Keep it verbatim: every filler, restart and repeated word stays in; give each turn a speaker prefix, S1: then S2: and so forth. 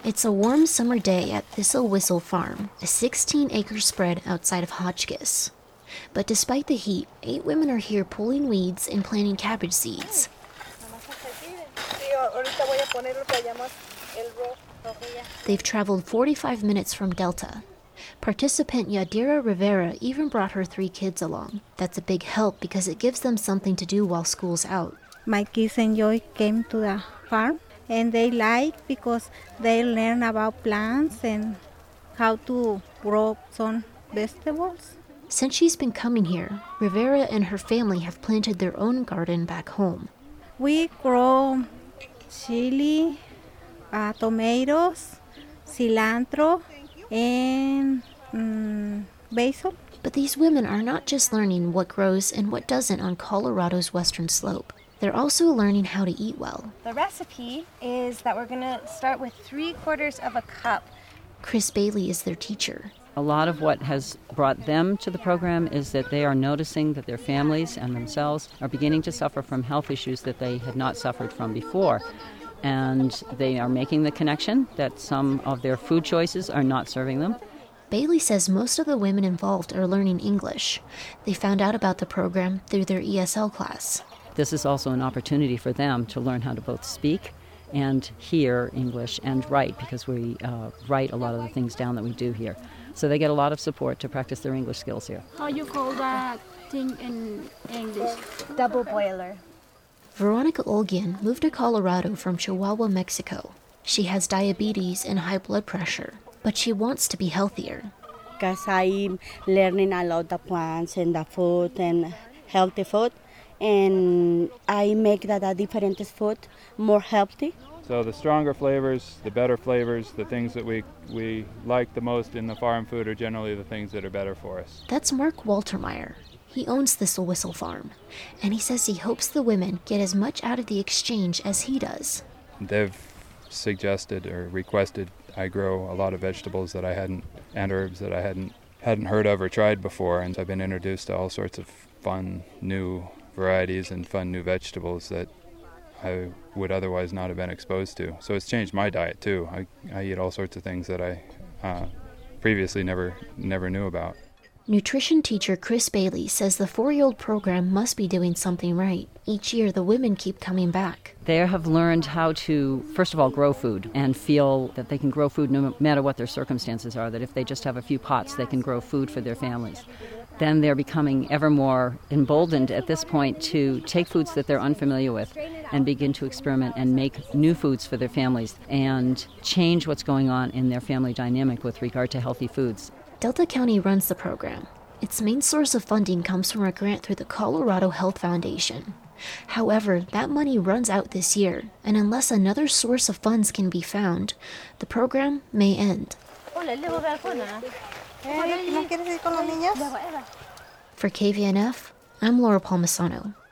S1: It's a warm summer day at Thistle Whistle Farm, a sixteen-acre spread outside of Hotchkiss. But despite the heat, eight women are here pulling weeds and planting cabbage seeds. They've traveled forty-five minutes from Delta. Participant Yadira Rivera even brought her three kids along. That's a big help because it gives them something to do while school's out.
S2: My kids enjoy came to the farm, and they like because they learn about plants and how to grow some vegetables.
S1: Since she's been coming here, Rivera and her family have planted their own garden back home.
S2: We grow chili, uh, tomatoes, cilantro, and um, basil.
S1: But these women are not just learning what grows and what doesn't on Colorado's western slope. They're also learning how to eat well.
S3: The recipe is that we're going to start with three quarters of a cup.
S1: Chris Bailey is their teacher.
S4: A lot of what has brought them to the program is that they are noticing that their families and themselves are beginning to suffer from health issues that they had not suffered from before. And they are making the connection that some of their food choices are not serving them.
S1: Bailey says most of the women involved are learning English. They found out about the program through their E S L class.
S4: This is also an opportunity for them to learn how to both speak and hear English and write, because we uh, write a lot of the things down that we do here. So they get a lot of support to practice their English skills here.
S5: How you call that thing in English?
S3: Double boiler.
S1: Veronica Olguin moved to Colorado from Chihuahua, Mexico. She has diabetes and high blood pressure, but she wants to be healthier.
S6: Because I'm learning a lot of plants and the food and healthy food, and I make that a different food more healthy.
S7: So the stronger flavors, the better flavors, the things that we, we like the most in the farm food are generally the things that are better for us.
S1: That's Mark Waltermeyer. He owns Thistle Whistle Farm, and he says he hopes the women get as much out of the exchange as he does.
S7: They've suggested or requested I grow a lot of vegetables that I hadn't, and herbs that I hadn't hadn't heard of or tried before, and I've been introduced to all sorts of fun new varieties and fun new vegetables that I would otherwise not have been exposed to. So it's changed my diet too. I, I eat all sorts of things that I uh, previously never never knew about.
S1: Nutrition teacher Chris Bailey says the four-year-old program must be doing something right. Each year, the women keep coming back.
S4: They have learned how to, first of all, grow food and feel that they can grow food no matter what their circumstances are, that if they just have a few pots, they can grow food for their families. Then they're becoming ever more emboldened at this point to take foods that they're unfamiliar with and begin to experiment and make new foods for their families and change what's going on in their family dynamic with regard to healthy foods.
S1: Delta County runs the program. Its main source of funding comes from a grant through the Colorado Health Foundation. However, that money runs out this year, and unless another source of funds can be found, the program may end. For K V N F, I'm Laura Palmisano.